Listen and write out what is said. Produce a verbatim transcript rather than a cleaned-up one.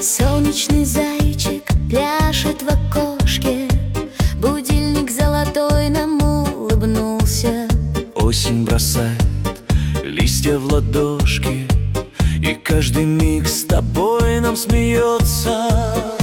Солнечный зайчик пляшет в окошке, будильник золотой нам улыбнулся. Осень бросает листья в ладошки, и каждый миг с тобой нам смеется.